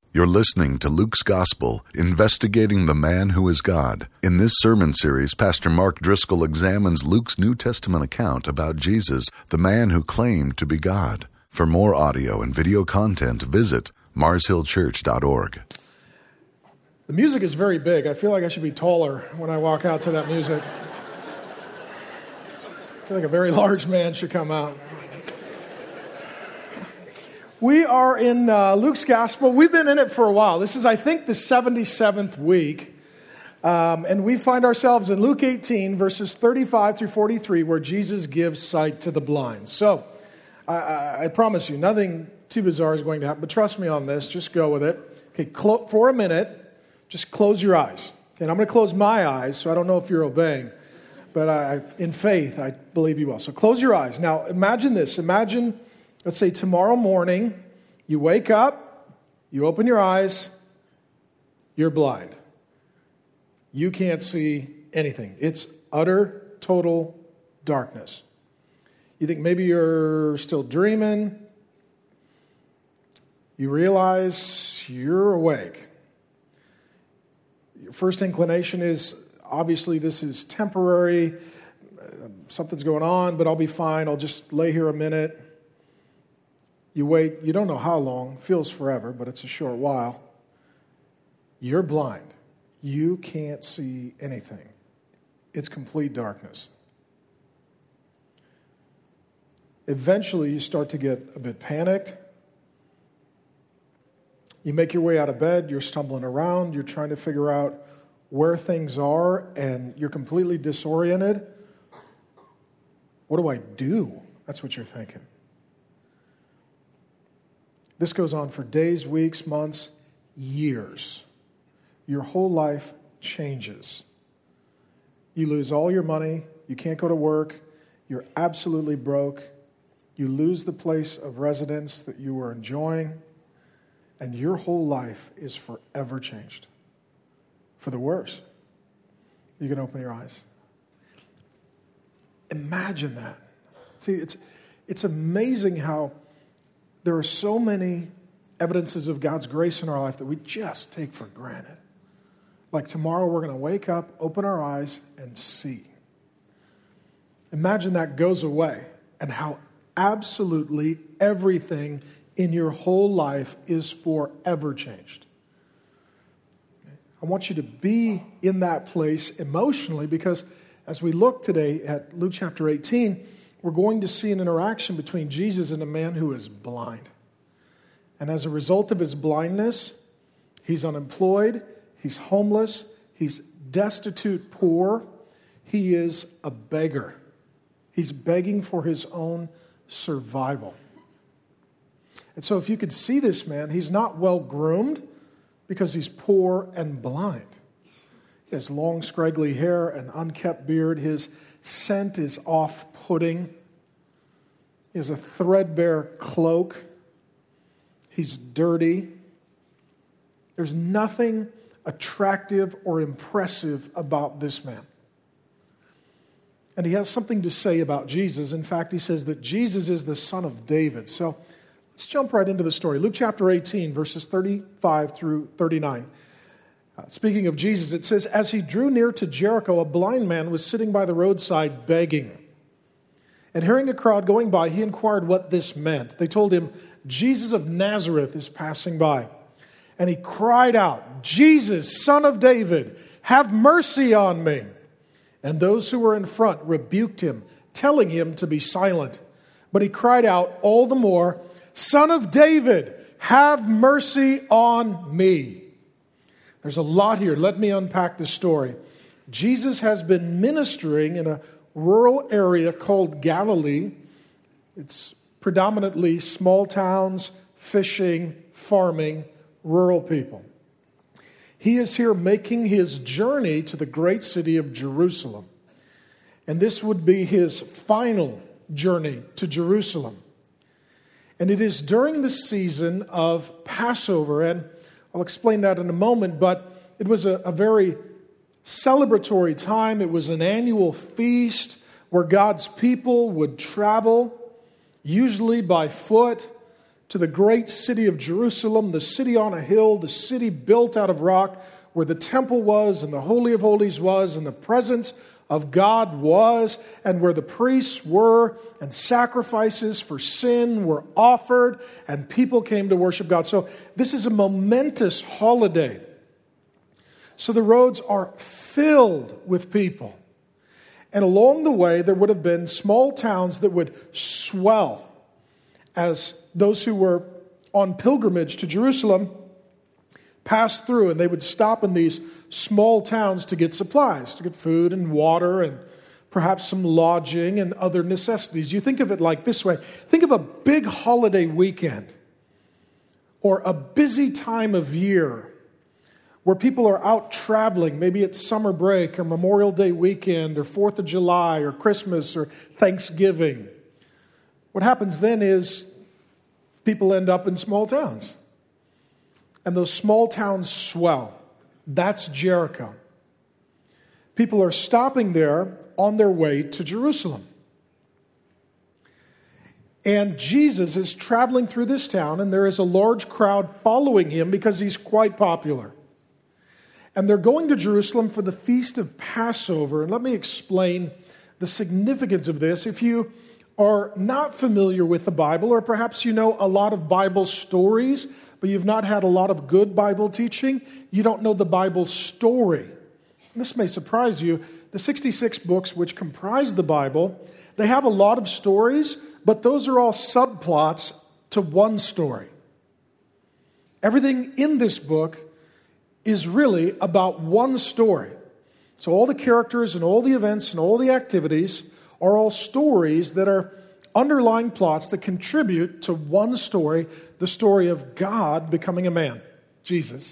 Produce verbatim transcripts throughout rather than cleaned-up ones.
You're listening to Luke's Gospel, investigating the man who is God. In this sermon series, Pastor Mark Driscoll examines Luke's New Testament account about Jesus, the man who claimed to be God. For more audio and video content, visit mars hill church dot org. The music is very big. I feel like I should be taller when I walk out to that music. I feel like a very large man should come out. We are in uh, Luke's Gospel. We've been in it for a while. This is, I think, the seventy-seventh week. Um, and we find ourselves in Luke eighteen, verses thirty-five through forty-three, where Jesus gives sight to the blind. So, I, I, I promise you, nothing too bizarre is going to happen. But trust me on this. Just go with it. Okay, clo- for a minute, just close your eyes. And I'm going to close my eyes, so I don't know if you're obeying. But I, in faith, I believe you will. So close your eyes. Now, imagine this. Imagine... Let's say tomorrow morning, you wake up, you open your eyes, you're blind. You can't see anything. It's utter, total darkness. You think maybe you're still dreaming. You realize you're awake. Your first inclination is, obviously this is temporary. Something's going on, but I'll be fine. I'll just lay here a minute. You wait, you don't know how long, feels forever, but it's a short while. You're blind. You can't see anything. It's complete darkness. Eventually, you start to get a bit panicked. You make your way out of bed, you're stumbling around, you're trying to figure out where things are, and you're completely disoriented. What do I do? That's what you're thinking. This goes on for days, weeks, months, years. Your whole life changes. You lose all your money. You can't go to work. You're absolutely broke. You lose the place of residence that you were enjoying. And your whole life is forever changed. For the worse. You can open your eyes. Imagine that. See, it's it's amazing how there are so many evidences of God's grace in our life that we just take for granted. Like tomorrow we're going to wake up, open our eyes, and see. Imagine that goes away and how absolutely everything in your whole life is forever changed. I want you to be in that place emotionally because as we look today at Luke chapter eighteen, we're going to see an interaction between Jesus and a man who is blind. And as a result of his blindness, he's unemployed, he's homeless, he's destitute poor, he is a beggar. He's begging for his own survival. And so if you could see this man, he's not well groomed because he's poor and blind. He has long, scraggly hair and unkept beard. His scent is off-putting. He has a threadbare cloak. He's dirty. There's nothing attractive or impressive about this man. And he has something to say about Jesus. In fact, he says that Jesus is the son of David. So let's jump right into the story. Luke chapter eighteen, verses thirty-five through thirty-nine. Uh, speaking of Jesus, it says, as he drew near to Jericho, a blind man was sitting by the roadside begging. And hearing a crowd going by, he inquired what this meant. They told him, Jesus of Nazareth is passing by. And he cried out, Jesus, son of David, have mercy on me. And those who were in front rebuked him, telling him to be silent. But he cried out all the more, Son of David, have mercy on me. There's a lot here. Let me unpack the story. Jesus has been ministering in a rural area called Galilee. It's predominantly small towns, fishing, farming, rural people. He is here making his journey to the great city of Jerusalem. And this would be his final journey to Jerusalem. And it is during the season of Passover, and I'll explain that in a moment, but it was a, a very celebratory time. It was an annual feast where God's people would travel, usually by foot, to the great city of Jerusalem, the city on a hill, the city built out of rock, where the temple was and the Holy of Holies was and the presence of God was, and where the priests were and sacrifices for sin were offered and people came to worship God. So this is a momentous holiday. So the roads are filled with people. And along the way, there would have been small towns that would swell as those who were on pilgrimage to Jerusalem passed through, and they would stop in these small towns to get supplies, to get food and water and perhaps some lodging and other necessities. You think of it like this way. Think of a big holiday weekend or a busy time of year where people are out traveling. Maybe it's summer break or Memorial Day weekend or fourth of July or Christmas or Thanksgiving. What happens then is people end up in small towns. And those small towns swell. That's Jericho. People are stopping there on their way to Jerusalem. And Jesus is traveling through this town, and there is a large crowd following him because he's quite popular. And they're going to Jerusalem for the Feast of Passover. And let me explain the significance of this. If you are not familiar with the Bible, or perhaps you know a lot of Bible stories, but you've not had a lot of good Bible teaching, you don't know the Bible story. And this may surprise you. The sixty-six books which comprise the Bible, they have a lot of stories, but those are all subplots to one story. Everything in this book is really about one story. So all the characters and all the events and all the activities are all stories that are underlying plots that contribute to one story, the story of God becoming a man, Jesus,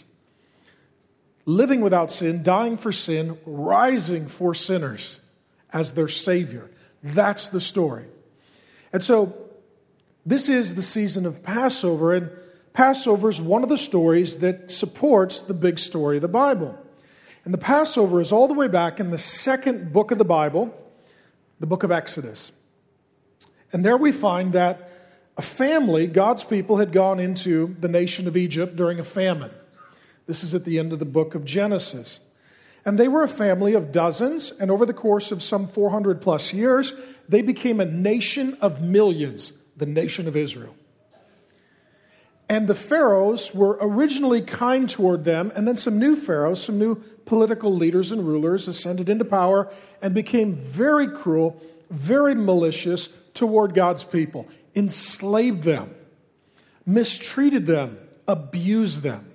living without sin, dying for sin, rising for sinners as their Savior. That's the story. And so this is the season of Passover, and Passover is one of the stories that supports the big story of the Bible. And the Passover is all the way back in the second book of the Bible, the book of Exodus. And there we find that a family, God's people, had gone into the nation of Egypt during a famine. This is at the end of the book of Genesis. And they were a family of dozens, and over the course of some four hundred plus years, they became a nation of millions, the nation of Israel. And the pharaohs were originally kind toward them, and then some new pharaohs, some new political leaders and rulers ascended into power and became very cruel, very malicious toward God's people, enslaved them, mistreated them, abused them.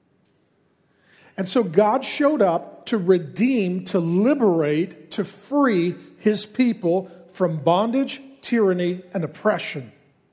And so God showed up to redeem, to liberate, to free his people from bondage, tyranny, and oppression.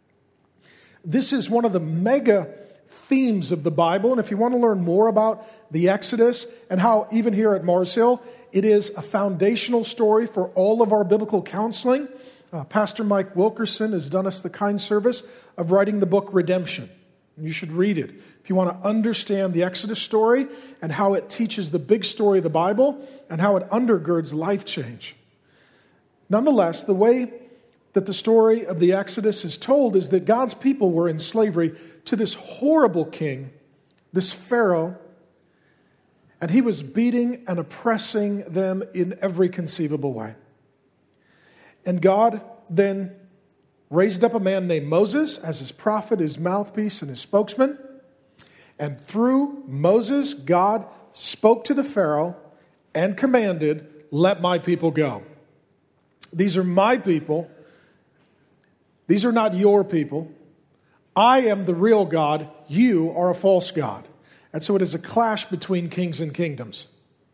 This is one of the mega themes of the Bible. And if you want to learn more about the Exodus and how even here at Mars Hill, it is a foundational story for all of our biblical counseling. Uh, Pastor Mike Wilkerson has done us the kind service of writing the book Redemption. And you should read it if you want to understand the Exodus story and how it teaches the big story of the Bible and how it undergirds life change. Nonetheless, the way that the story of the Exodus is told is that God's people were in slavery to this horrible king, this Pharaoh, and he was beating and oppressing them in every conceivable way. And God then raised up a man named Moses as his prophet, his mouthpiece, and his spokesman. And through Moses, God spoke to the Pharaoh and commanded, "Let my people go." These are my people. These are not your people. I am the real God. You are a false God. And so it is a clash between kings and kingdoms.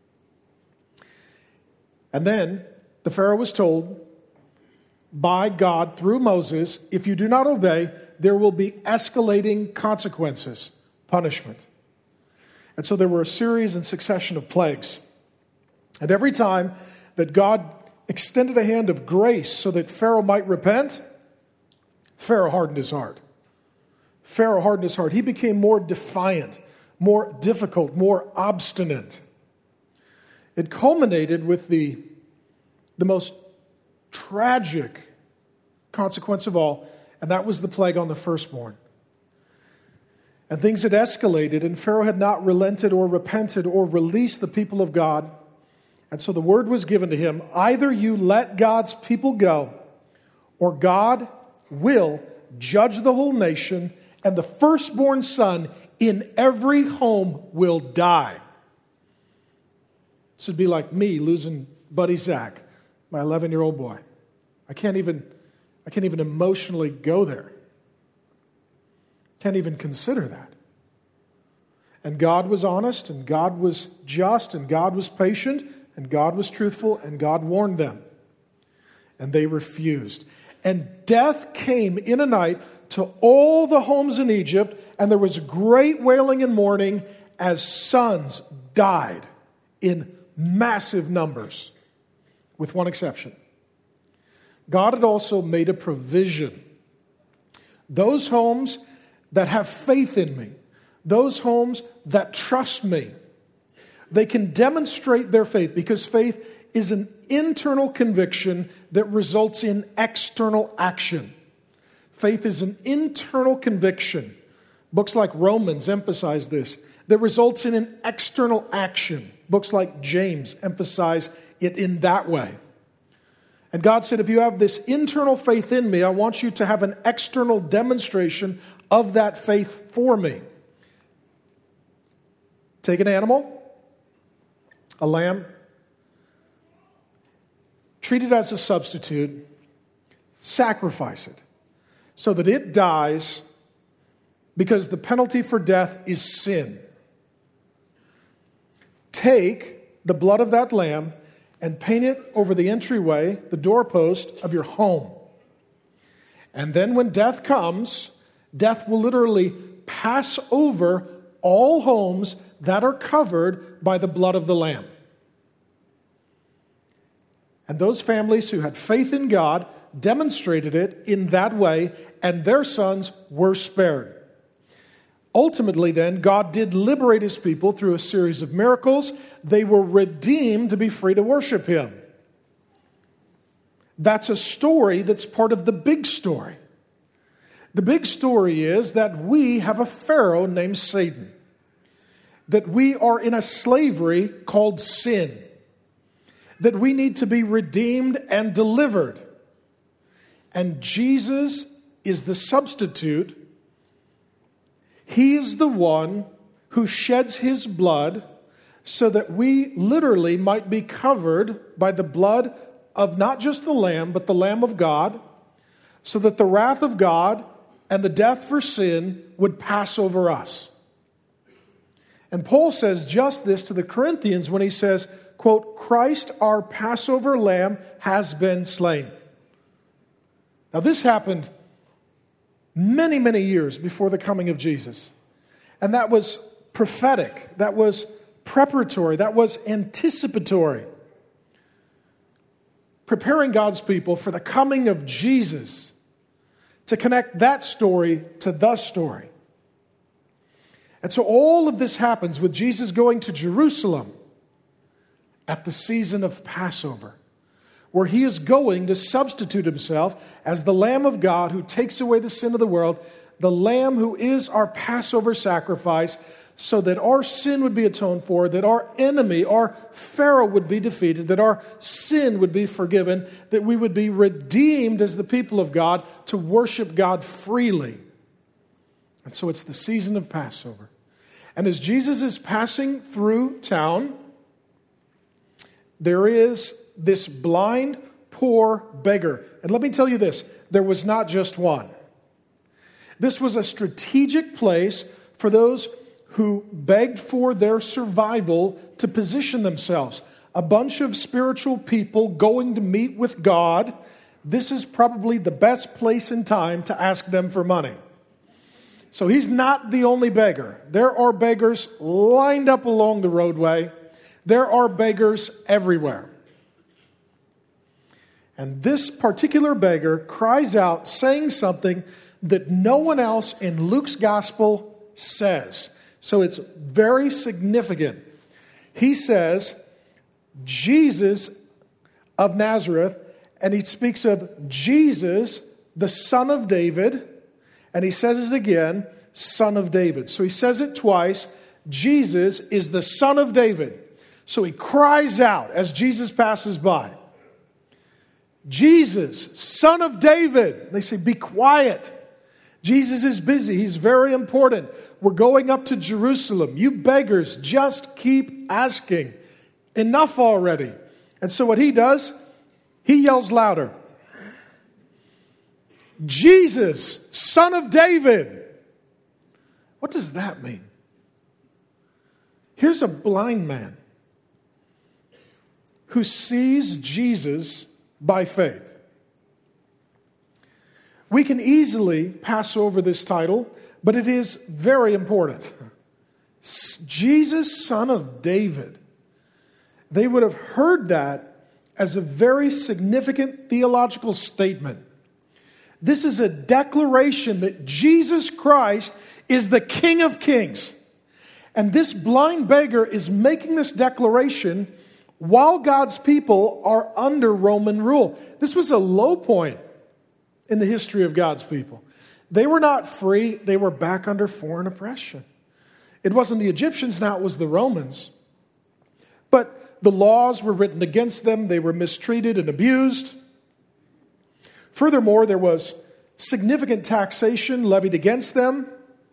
And then the Pharaoh was told by God through Moses, if you do not obey, there will be escalating consequences, punishment. And so there were a series and succession of plagues. And every time that God extended a hand of grace so that Pharaoh might repent, Pharaoh hardened his heart. Pharaoh hardened his heart. He became more defiant, more difficult, more obstinate. It culminated with the, the most tragic consequence of all, and that was the plague on the firstborn. And things had escalated, and Pharaoh had not relented or repented or released the people of God. And so the word was given to him, either you let God's people go, or God will judge the whole nation, and the firstborn son in every home will die. This would be like me losing Buddy Zach, my eleven-year-old boy. I can't even, I can't even emotionally go there. Can't even consider that. And God was honest, and God was just, and God was patient, and God was truthful, and God warned them. And they refused. And death came in a night to all the homes in Egypt, and there was great wailing and mourning as sons died in massive numbers, with one exception. God had also made a provision. Those homes that have faith in me, those homes that trust me, they can demonstrate their faith, because faith is an internal conviction that results in external action. Faith is an internal conviction. Books like Romans emphasize this, that results in an external action. Books like James emphasize it in that way. And God said, if you have this internal faith in me, I want you to have an external demonstration of that faith for me. Take an animal, a lamb, treat it as a substitute, sacrifice it so that it dies, because the penalty for death is sin. Take the blood of that lamb and paint it over the entryway, the doorpost of your home. And then when death comes, death will literally pass over all homes that are covered by the blood of the lamb. And those families who had faith in God demonstrated it in that way, and their sons were spared. Ultimately, then, God did liberate his people through a series of miracles. They were redeemed to be free to worship him. That's a story that's part of the big story. The big story is that we have a Pharaoh named Satan, that we are in a slavery called sin, that we need to be redeemed and delivered. And Jesus is the substitute. He is the one who sheds his blood so that we literally might be covered by the blood of not just the Lamb, but the Lamb of God, so that the wrath of God and the death for sin would pass over us. And Paul says just this to the Corinthians when he says, quote, Christ our Passover lamb has been slain. Now this happened many, many years before the coming of Jesus. And that was prophetic. That was preparatory. That was anticipatory. Preparing God's people for the coming of Jesus, to connect that story to the story. And so all of this happens with Jesus going to Jerusalem at the season of Passover, where he is going to substitute himself as the Lamb of God who takes away the sin of the world, the Lamb who is our Passover sacrifice, so that our sin would be atoned for, that our enemy, our Pharaoh, would be defeated, that our sin would be forgiven, that we would be redeemed as the people of God to worship God freely. And so it's the season of Passover. And as Jesus is passing through town, there is this blind, poor beggar. And let me tell you this, there was not just one. This was a strategic place for those who begged for their survival to position themselves. A bunch of spiritual people going to meet with God. This is probably the best place and time to ask them for money. So he's not the only beggar. There are beggars lined up along the roadway. There are beggars everywhere. And this particular beggar cries out, saying something that no one else in Luke's gospel says. So it's very significant. He says, Jesus of Nazareth, and he speaks of Jesus, the son of David, and he says it again, Son of David. So he says it twice. Jesus is the Son of David. So he cries out as Jesus passes by, Jesus, Son of David. They say, be quiet. Jesus is busy. He's very important. We're going up to Jerusalem. You beggars, just keep asking. Enough already. And so what he does, he yells louder. Jesus, Son of David. What does that mean? Here's a blind man who sees Jesus by faith. We can easily pass over this title, but it is very important. Jesus, Son of David. They would have heard that as a very significant theological statement. This is a declaration that Jesus Christ is the King of Kings. And this blind beggar is making this declaration while God's people are under Roman rule. This was a low point in the history of God's people. They were not free. They were back under foreign oppression. It wasn't the Egyptians, now it was the Romans. But the laws were written against them. They were mistreated and abused. Furthermore, there was significant taxation levied against them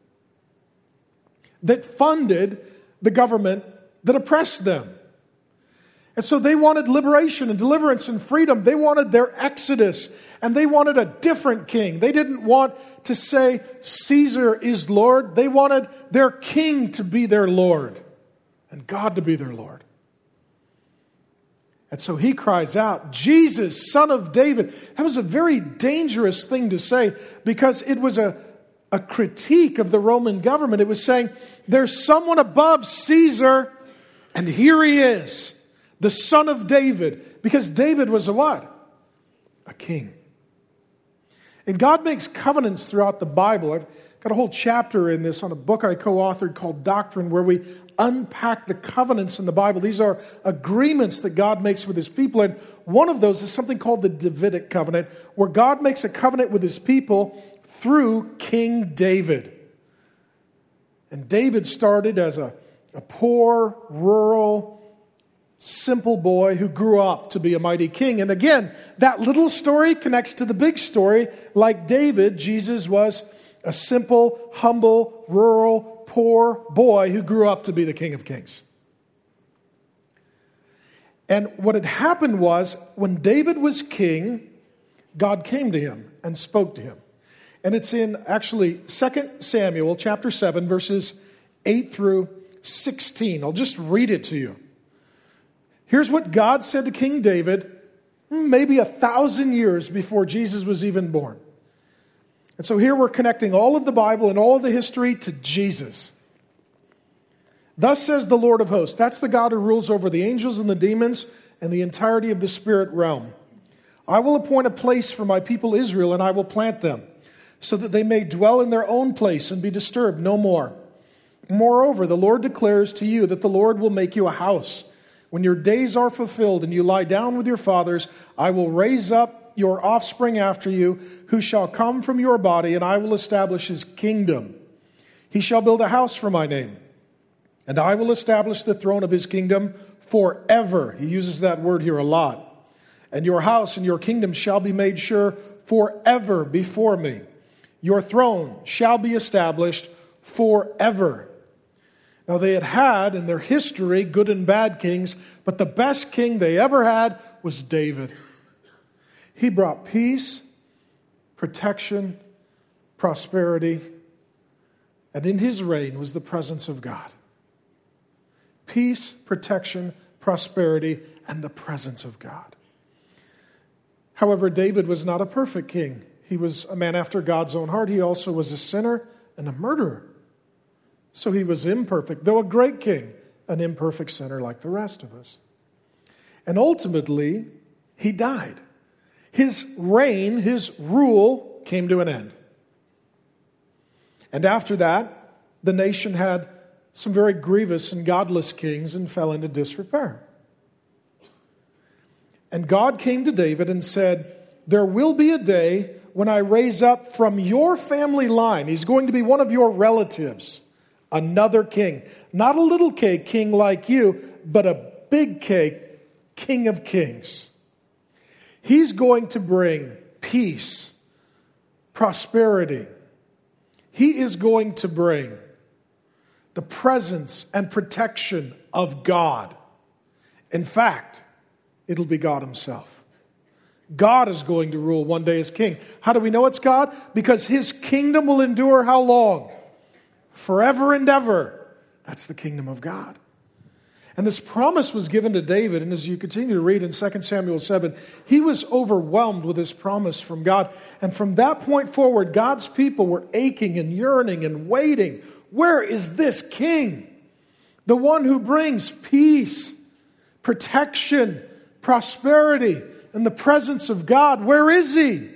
that funded the government that oppressed them. And so they wanted liberation and deliverance and freedom. They wanted their exodus, and they wanted a different king. They didn't want to say Caesar is Lord. They wanted their king to be their Lord and God to be their Lord. And so he cries out, Jesus, Son of David. That was a very dangerous thing to say because it was a, a critique of the Roman government. It was saying, there's someone above Caesar, and here he is. The Son of David. Because David was a what? A king. And God makes covenants throughout the Bible. I've got a whole chapter in this on a book I co-authored called Doctrine, where we unpack the covenants in the Bible. These are agreements that God makes with his people. And one of those is something called the Davidic covenant, where God makes a covenant with his people through King David. And David started as a, a poor, rural, simple boy who grew up to be a mighty king. And again, that little story connects to the big story. Like David, Jesus was a simple, humble, rural, poor boy who grew up to be the King of Kings. And what had happened was, when David was king, God came to him and spoke to him. And it's in actually Second Samuel chapter seven, verses eight through sixteen. I'll just read it to you. Here's what God said to King David, maybe a thousand years before Jesus was even born. And so here we're connecting all of the Bible and all of the history to Jesus. Thus says the Lord of hosts. That's the God who rules over the angels and the demons and the entirety of the spirit realm. I will appoint a place for my people Israel, and I will plant them, so that they may dwell in their own place and be disturbed no more. Moreover, the Lord declares to you that the Lord will make you a house. When your days are fulfilled and you lie down with your fathers, I will raise up your offspring after you, who shall come from your body, and I will establish his kingdom. He shall build a house for my name, and I will establish the throne of his kingdom forever. He uses that word here a lot. And your house and your kingdom shall be made sure forever before me. Your throne shall be established forever. Now, they had had in their history good and bad kings, but the best king they ever had was David. He brought peace, protection, prosperity, and in his reign was the presence of God. Peace, protection, prosperity, and the presence of God. However, David was not a perfect king. He was a man after God's own heart. He also was a sinner and a murderer. So he was imperfect, though a great king, an imperfect sinner like the rest of us. And ultimately, he died. His reign, his rule came to an end. And after that, the nation had some very grievous and godless kings and fell into disrepair. And God came to David and said, there will be a day when I raise up from your family line, he's going to be one of your relatives, another king. Not a little K king like you, but a big K, King of Kings. He's going to bring peace, prosperity. He is going to bring the presence and protection of God. In fact, it'll be God himself. God is going to rule one day as king. How do we know it's God? Because his kingdom will endure how long? Forever and ever. That's the kingdom of God. And this promise was given to David, and as you continue to read in Second Samuel seven, he was overwhelmed with this promise from God. And from that point forward, God's people were aching and yearning and waiting. Where is this king? The one who brings peace, protection, prosperity, and the presence of God. Where is he?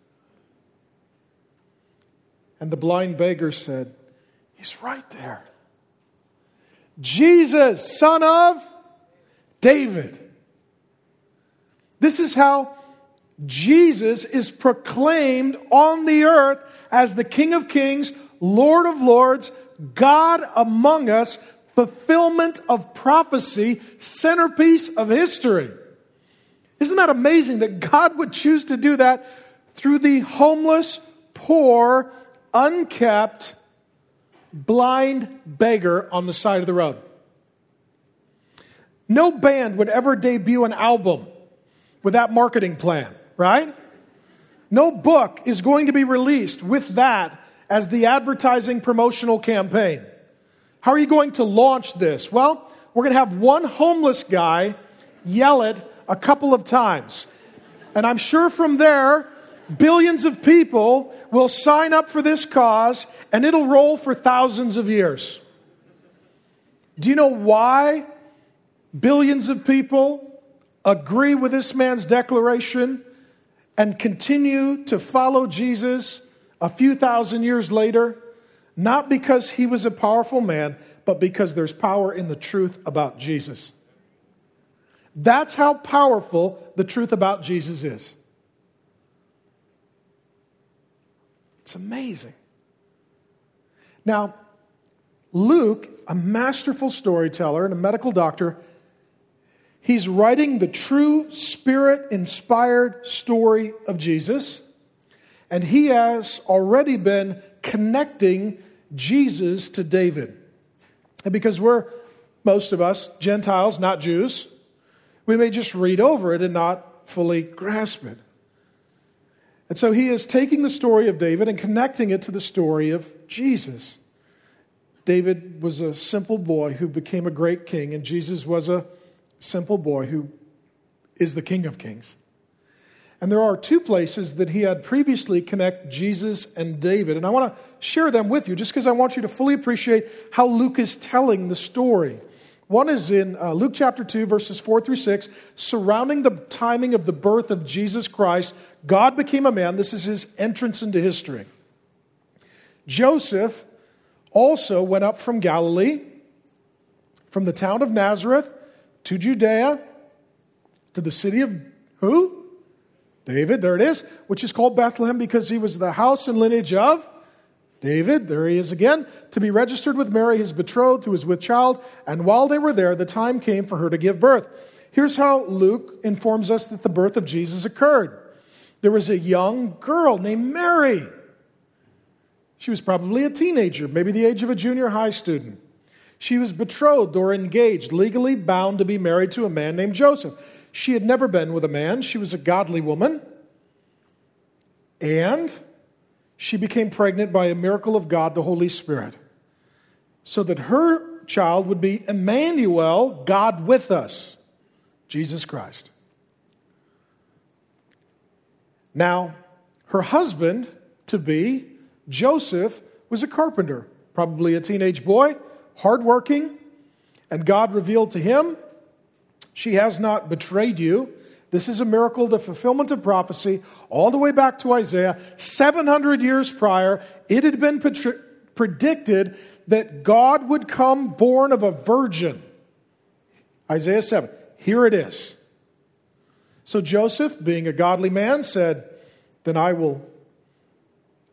And the blind beggar said, he's right there. Jesus, son of David. This is how Jesus is proclaimed on the earth as the King of Kings, Lord of Lords, God among us, fulfillment of prophecy, centerpiece of history. Isn't that amazing that God would choose to do that through the homeless, poor, unkept, blind beggar on the side of the road? No band would ever debut an album with that marketing plan, right? No book is going to be released with that as the advertising promotional campaign. How are you going to launch this? Well, we're going to have one homeless guy yell it a couple of times. And I'm sure from there, billions of people will sign up for this cause, and it'll roll for thousands of years. Do you know why billions of people agree with this man's declaration and continue to follow Jesus a few thousand years later? Not because he was a powerful man, but because there's power in the truth about Jesus. That's how powerful the truth about Jesus is. It's amazing. Now, Luke, a masterful storyteller and a medical doctor, he's writing the true Spirit-inspired story of Jesus, and he has already been connecting Jesus to David. And because we're, most of us, Gentiles, not Jews, we may just read over it and not fully grasp it. And so he is taking the story of David and connecting it to the story of Jesus. David was a simple boy who became a great king, and Jesus was a simple boy who is the King of Kings. And there are two places that he had previously connect Jesus and David. And I want to share them with you just because I want you to fully appreciate how Luke is telling the story. One is in uh, Luke chapter two, verses four through six, surrounding the timing of the birth of Jesus Christ. God became a man. This is his entrance into history. Joseph also went up from Galilee, from the town of Nazareth to Judea, to the city of who? David, there it is, which is called Bethlehem because he was the house and lineage of David. There he is again, to be registered with Mary, his betrothed, who was with child. And while they were there, the time came for her to give birth. Here's how Luke informs us that the birth of Jesus occurred. There was a young girl named Mary. She was probably a teenager, maybe the age of a junior high student. She was betrothed or engaged, legally bound to be married to a man named Joseph. She had never been with a man. She was a godly woman. And she became pregnant by a miracle of God, the Holy Spirit, so that her child would be Emmanuel, God with us, Jesus Christ. Now, her husband, to be, Joseph, was a carpenter, probably a teenage boy, hardworking, and God revealed to him, she has not betrayed you. This is a miracle, the fulfillment of prophecy, all the way back to Isaiah. seven hundred years prior, it had been petri- predicted that God would come born of a virgin. Isaiah seven. Here it is. So Joseph, being a godly man, said, then I will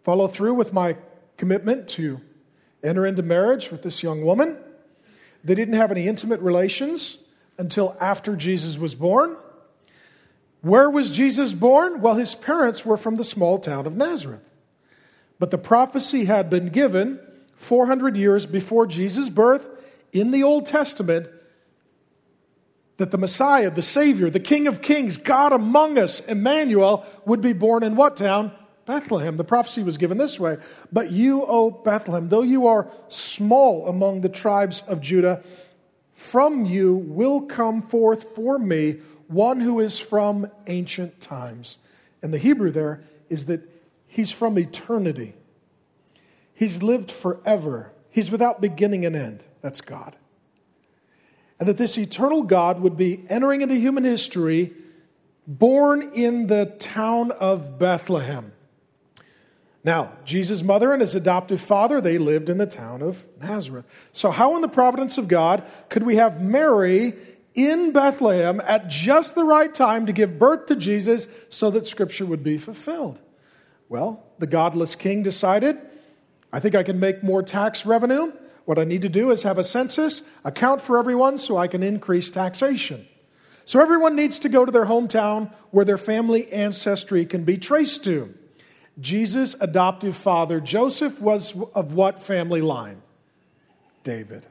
follow through with my commitment to enter into marriage with this young woman. They didn't have any intimate relations until after Jesus was born. Where was Jesus born? Well, his parents were from the small town of Nazareth. But the prophecy had been given four hundred years before Jesus' birth in the Old Testament that the Messiah, the Savior, the King of Kings, God among us, Emmanuel, would be born in what town? Bethlehem. The prophecy was given this way. But you, O Bethlehem, though you are small among the tribes of Judah, from you will come forth for me one who is from ancient times. And the Hebrew there is that he's from eternity. He's lived forever. He's without beginning and end. That's God. And that this eternal God would be entering into human history, born in the town of Bethlehem. Now, Jesus' mother and his adoptive father, they lived in the town of Nazareth. So how in the providence of God could we have Mary in Bethlehem at just the right time to give birth to Jesus so that Scripture would be fulfilled? Well, the godless king decided, I think I can make more tax revenue. What I need to do is have a census, account for everyone so I can increase taxation. So everyone needs to go to their hometown where their family ancestry can be traced to. Jesus' adoptive father, Joseph, was of what family line? David.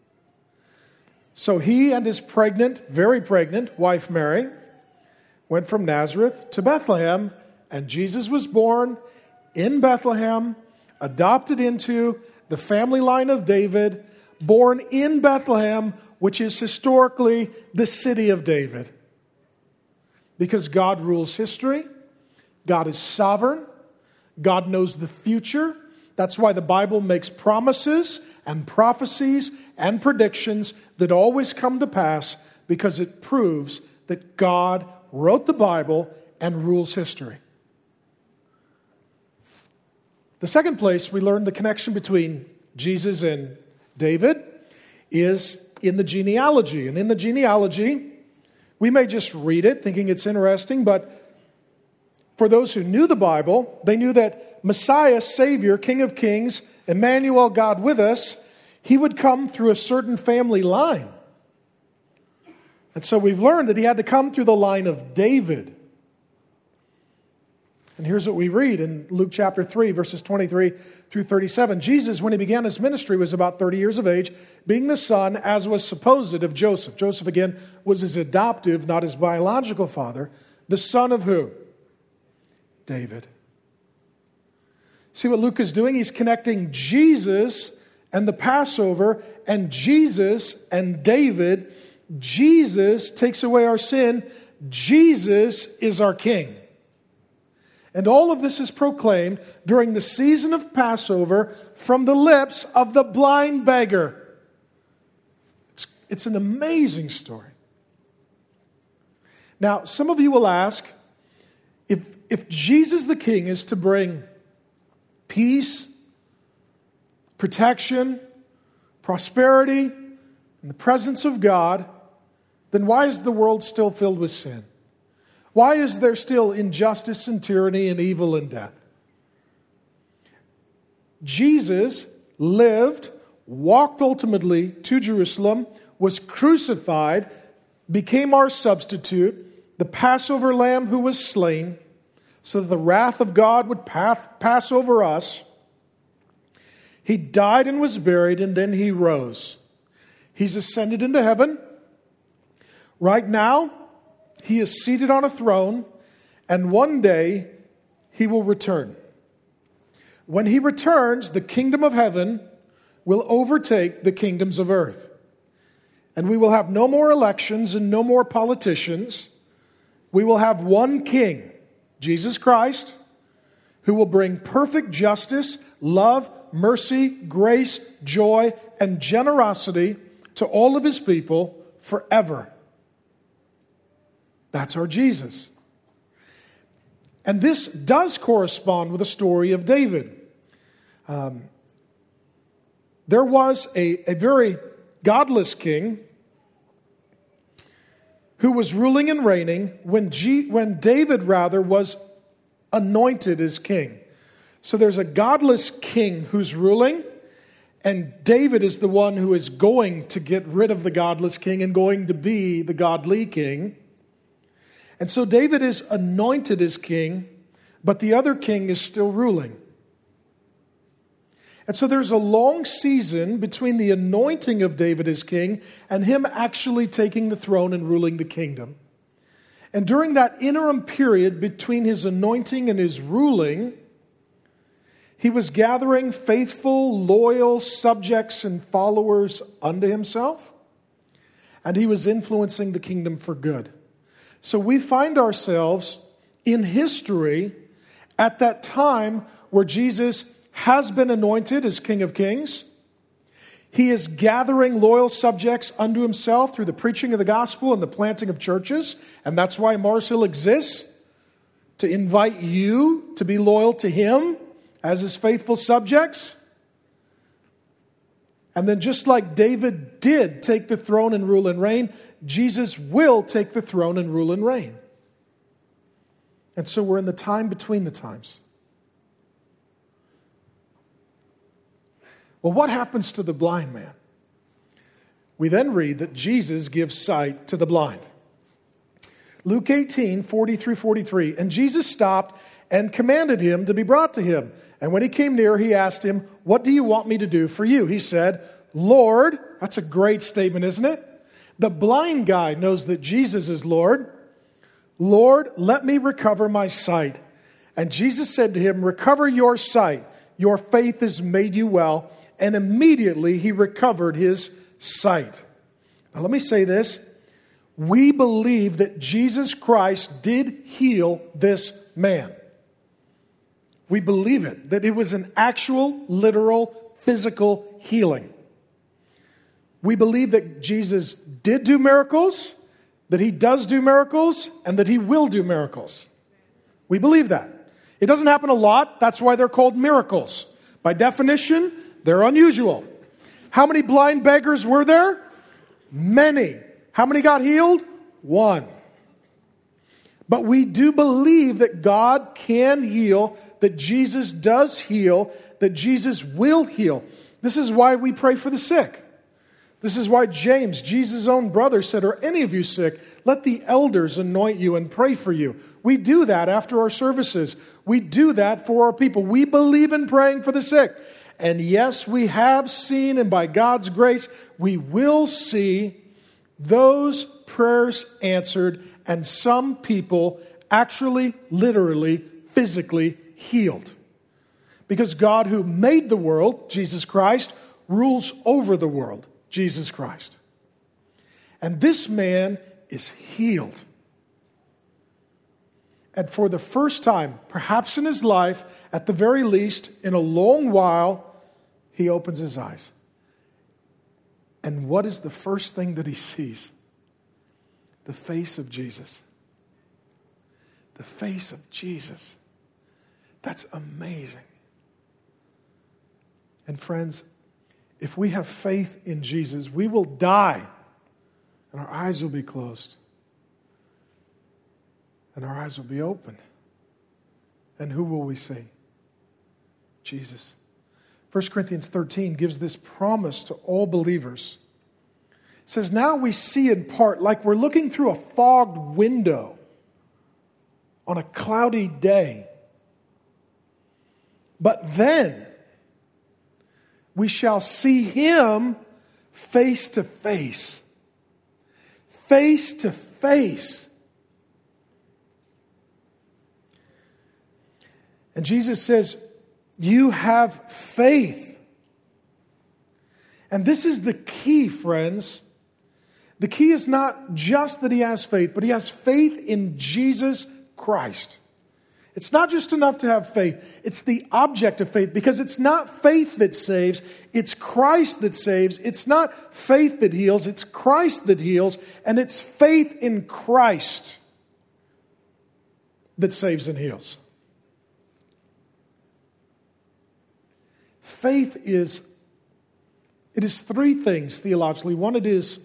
So he and his pregnant, very pregnant wife Mary went from Nazareth to Bethlehem, and Jesus was born in Bethlehem, adopted into the family line of David, born in Bethlehem, which is historically the city of David. Because God rules history, God is sovereign, God knows the future. That's why the Bible makes promises and prophecies and predictions that always come to pass, because it proves that God wrote the Bible and rules history. The second place we learn the connection between Jesus and David is in the genealogy. And in the genealogy, we may just read it thinking it's interesting, but for those who knew the Bible, they knew that Messiah, Savior, King of Kings, Emmanuel, God with us, he would come through a certain family line. And so we've learned that he had to come through the line of David. And here's what we read in Luke chapter three, verses twenty-three through thirty-seven. Jesus, when he began his ministry, was about thirty years of age, being the son, as was supposed, of Joseph. Joseph, again, was his adoptive, not his biological father. The son of who? David. See what Luke is doing? He's connecting Jesus and the Passover, and Jesus and David. Jesus takes away our sin. Jesus is our king. And all of this is proclaimed during the season of Passover from the lips of the blind beggar. It's, it's an amazing story. Now, some of you will ask, if, if Jesus the King is to bring peace, protection, prosperity, and the presence of God, then why is the world still filled with sin? Why is there still injustice and tyranny and evil and death? Jesus lived, walked ultimately to Jerusalem, was crucified, became our substitute, the Passover lamb who was slain, so that the wrath of God would pass over us. He died and was buried, and then he rose. He's ascended into heaven. Right now, he is seated on a throne, and one day he will return. When he returns, the kingdom of heaven will overtake the kingdoms of earth. And we will have no more elections and no more politicians. We will have one king, Jesus Christ, who will bring perfect justice, love, mercy, grace, joy, and generosity to all of his people forever. That's our Jesus. And this does correspond with the story of David. Um, there was a, a very godless king who was ruling and reigning when, G, when David, rather, was anointed as king. So there's a godless king who's ruling, and David is the one who is going to get rid of the godless king and going to be the godly king. And so David is anointed as king, but the other king is still ruling. And so there's a long season between the anointing of David as king and him actually taking the throne and ruling the kingdom. And during that interim period between his anointing and his ruling, he was gathering faithful, loyal subjects and followers unto himself, and he was influencing the kingdom for good. So we find ourselves in history at that time where Jesus has been anointed as King of Kings. He is gathering loyal subjects unto himself through the preaching of the gospel and the planting of churches, and that's why Mars Hill exists, to invite you to be loyal to him as his faithful subjects. And then just like David did take the throne and rule and reign, Jesus will take the throne and rule and reign. And so we're in the time between the times. Well, what happens to the blind man? We then read that Jesus gives sight to the blind. Luke eighteen, forty through forty-three. And Jesus stopped and commanded him to be brought to him. And when he came near, he asked him, "What do you want me to do for you?" He said, "Lord," that's a great statement, isn't it? The blind guy knows that Jesus is Lord. "Lord, let me recover my sight." And Jesus said to him, "Recover your sight. Your faith has made you well." And immediately he recovered his sight. Now let me say this. We believe that Jesus Christ did heal this man. We believe it, that it was an actual, literal, physical healing. We believe that Jesus did do miracles, that he does do miracles, and that he will do miracles. We believe that. It doesn't happen a lot. That's why they're called miracles. By definition, they're unusual. How many blind beggars were there? Many. How many got healed? One. But we do believe that God can heal, that Jesus does heal, that Jesus will heal. This is why we pray for the sick. This is why James, Jesus' own brother, said, "Are any of you sick? Let the elders anoint you and pray for you." We do that after our services. We do that for our people. We believe in praying for the sick. And yes, we have seen, and by God's grace, we will see those prayers answered and some people actually, literally, physically healed. Because God, who made the world, Jesus Christ, rules over the world, Jesus Christ. And this man is healed. And for the first time, perhaps in his life, at the very least, in a long while, he opens his eyes. And what is the first thing that he sees? The face of Jesus. The face of Jesus. That's amazing. And friends, if we have faith in Jesus, we will die and our eyes will be closed. And our eyes will be open. And who will we see? Jesus. First Corinthians thirteen gives this promise to all believers. It says, "Now we see in part, like we're looking through a fogged window on a cloudy day. But then we shall see him face to face." Face to face. And Jesus says, you have faith. And this is the key, friends. The key is not just that he has faith, but he has faith in Jesus Christ. It's not just enough to have faith. It's the object of faith, because it's not faith that saves. It's Christ that saves. It's not faith that heals. It's Christ that heals. And it's faith in Christ that saves and heals. Faith is, it is three things theologically. One, it is,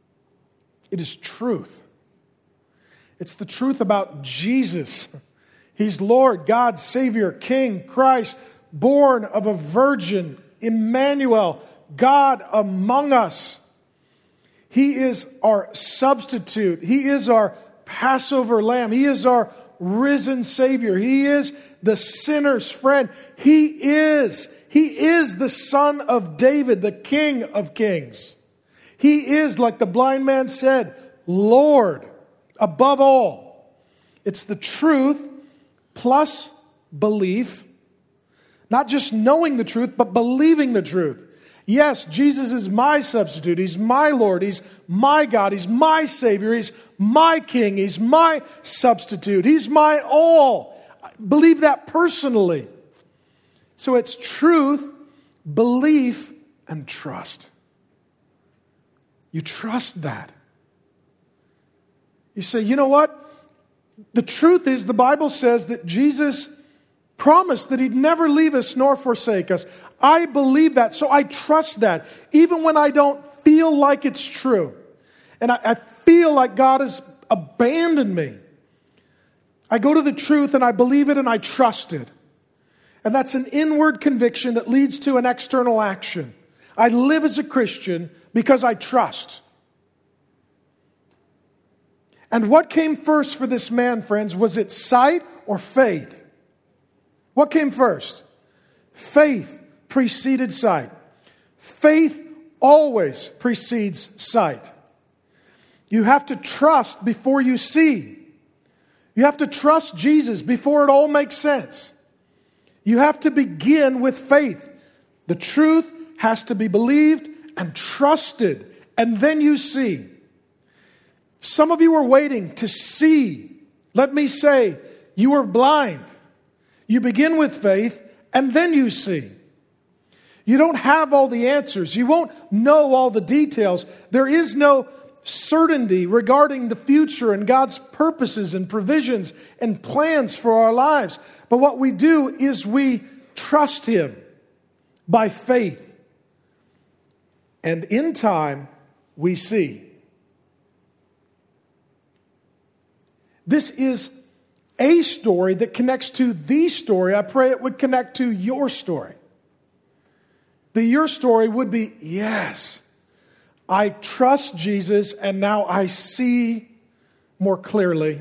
it is truth. It's the truth about Jesus, He's Lord, God, Savior, King, Christ, born of a virgin, Emmanuel, God among us. He is our substitute. He is our Passover lamb. He is our risen Savior. He is the sinner's friend. He is, He is the Son of David, the King of kings. He is, like the blind man said, Lord above all. It's the truth plus belief. Not just knowing the truth, but believing the truth. Yes, Jesus is my substitute. He's my Lord. He's my God. He's my Savior. He's my King. He's my substitute. He's my all. I believe that personally. So it's truth, belief, and trust. You trust that. You say, you know what? The truth is, the Bible says that Jesus promised that He'd never leave us nor forsake us. I believe that, so I trust that, even when I don't feel like it's true. And I, I feel like God has abandoned me. I go to the truth and I believe it and I trust it. And that's an inward conviction that leads to an external action. I live as a Christian because I trust. And what came first for this man, friends? Was it sight or faith? What came first? Faith preceded sight. Faith always precedes sight. You have to trust before you see. You have to trust Jesus before it all makes sense. You have to begin with faith. The truth has to be believed and trusted, and then you see. Some of you are waiting to see. Let me say, you are blind. You begin with faith, and then you see. You don't have all the answers. You won't know all the details. There is no certainty regarding the future and God's purposes and provisions and plans for our lives. But what we do is we trust Him by faith. And in time, we see. This is a story that connects to the story. I pray it would connect to your story. The your story would be, yes, I trust Jesus and now I see more clearly.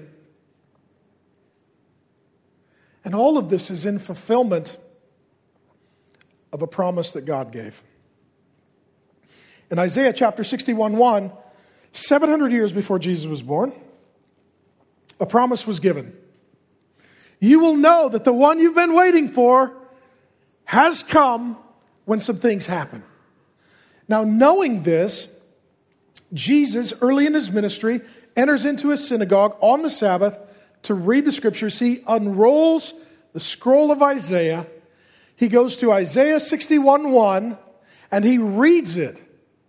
And all of this is in fulfillment of a promise that God gave. In Isaiah chapter sixty-one one, seven hundred years before Jesus was born, a promise was given. You will know that the one you've been waiting for has come when some things happen. Now, knowing this, Jesus, early in His ministry, enters into a synagogue on the Sabbath to read the scriptures. He unrolls the scroll of Isaiah. He goes to Isaiah sixty-one one, and he reads it.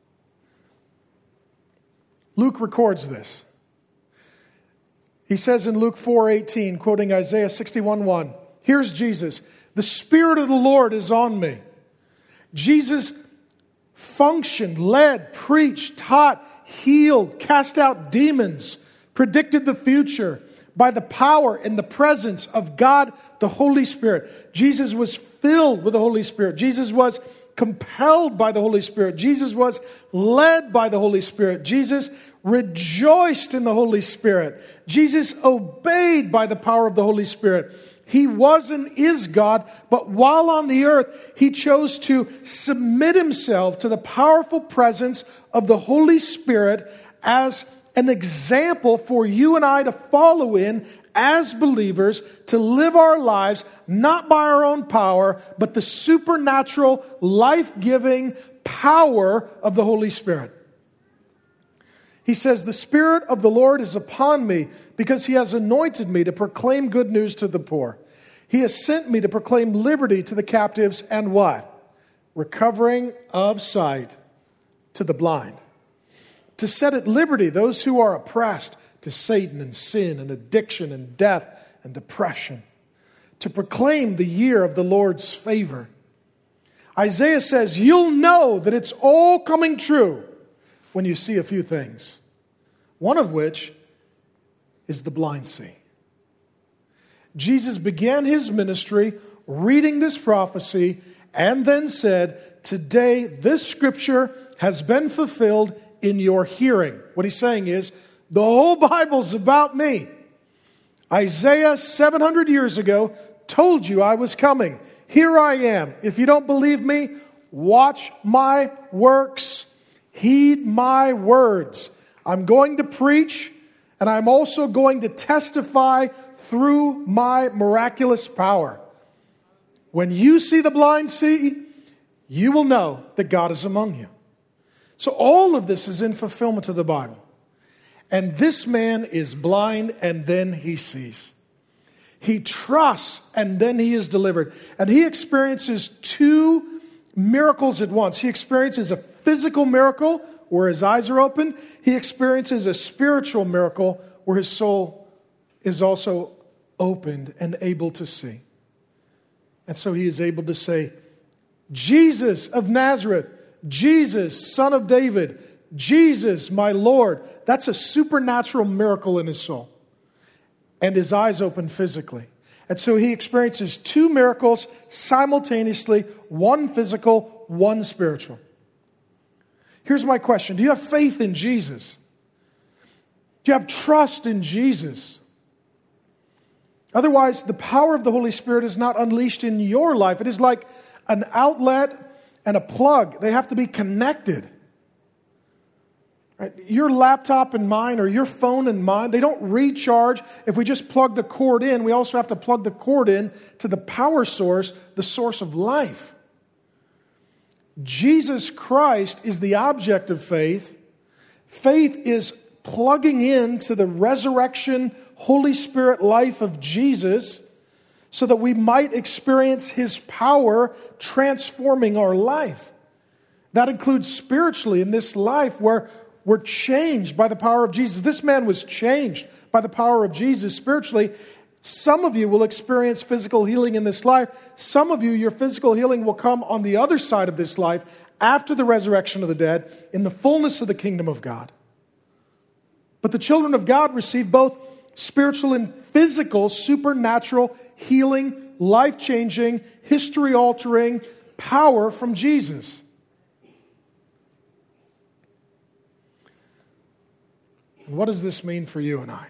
Luke records this. He says in Luke four eighteen, quoting Isaiah sixty-one one, here's Jesus. The Spirit of the Lord is on me. Jesus functioned, led, preached, taught, healed, cast out demons, predicted the future by the power and the presence of God, the Holy Spirit. Jesus was filled with the Holy Spirit. Jesus was compelled by the Holy Spirit. Jesus was led by the Holy Spirit. Jesus rejoiced in the Holy Spirit. Jesus obeyed by the power of the Holy Spirit. He was and is God, but while on the earth, He chose to submit Himself to the powerful presence of the Holy Spirit as an example for you and I to follow in as believers, to live our lives not by our own power, but the supernatural, life-giving power of the Holy Spirit. He says, the Spirit of the Lord is upon me because He has anointed me to proclaim good news to the poor. He has sent me to proclaim liberty to the captives and what? Recovering of sight to the blind. To set at liberty those who are oppressed, to Satan and sin and addiction and death and depression. To proclaim the year of the Lord's favor. Isaiah says, you'll know that it's all coming true when you see a few things. One of which is the blind see. Jesus began his ministry reading this prophecy and then said, today this scripture has been fulfilled in your hearing. What he's saying is, the whole Bible's about me. Isaiah seven hundred years ago told you I was coming. Here I am. If you don't believe me, watch my works. Heed my words. I'm going to preach, and I'm also going to testify through my miraculous power. When you see the blind see, you will know that God is among you. So all of this is in fulfillment of the Bible. And this man is blind, and then he sees. He trusts, and then he is delivered. And he experiences two miracles at once. He experiences a physical miracle where his eyes are open. He experiences a spiritual miracle where his soul is also opened and able to see. And so he is able to say, Jesus of Nazareth, Jesus, Son of David, Jesus, my Lord. That's a supernatural miracle in his soul. And his eyes open physically. And so he experiences two miracles simultaneously, one physical, one spiritual. Here's my question. Do you have faith in Jesus? Do you have trust in Jesus? Otherwise, the power of the Holy Spirit is not unleashed in your life. It is like an outlet and a plug. They have to be connected. Right? Your laptop and mine, or your phone and mine, they don't recharge if we just plug the cord in. We also have to plug the cord in to the power source, the source of life. Jesus Christ is the object of faith. Faith is plugging into the resurrection, Holy Spirit life of Jesus so that we might experience his power transforming our life. That includes spiritually in this life where we're changed by the power of Jesus. This man was changed by the power of Jesus spiritually. Some of you will experience physical healing in this life. Some of you, your physical healing will come on the other side of this life after the resurrection of the dead in the fullness of the kingdom of God. But the children of God receive both spiritual and physical, supernatural, healing, life-changing, history-altering power from Jesus. What does this mean for you and I?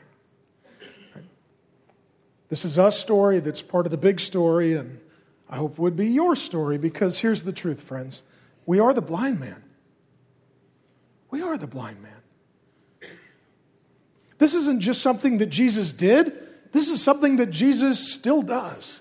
This is a story that's part of the big story, and I hope would be your story, because here's the truth, friends. We are the blind man. We are the blind man. This isn't just something that Jesus did. This is something that Jesus still does.